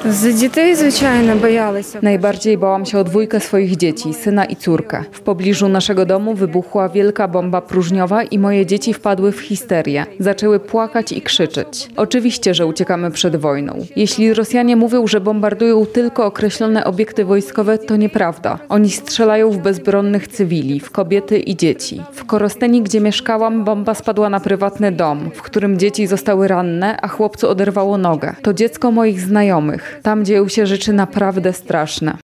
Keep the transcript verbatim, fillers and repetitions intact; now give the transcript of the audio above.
За дітей, звичайно, боялися. Najbardziej bałam się o dwójkę swoich dzieci, syna i córkę. W pobliżu naszego domu wybuchła wielka bomba próżniowa i moje dzieci wpadły w histerię. Zaczęły płakać i krzyczeć. Oczywiście, że uciekamy przed wojną. Jeśli Rosjanie mówią, że bombardują tylko określone obiekty wojskowe, to nieprawda. Oni strzelają w bezbronnych cywili, w kobiety i dzieci. W Korosteni, gdzie mieszkałam, bomba spadła na prywatny dom, w którym dzieci zostały ranne, a chłopcu oderwało nogę. To dziecko moich znajomych. Tam dzieją się rzeczy naprawdę straszne.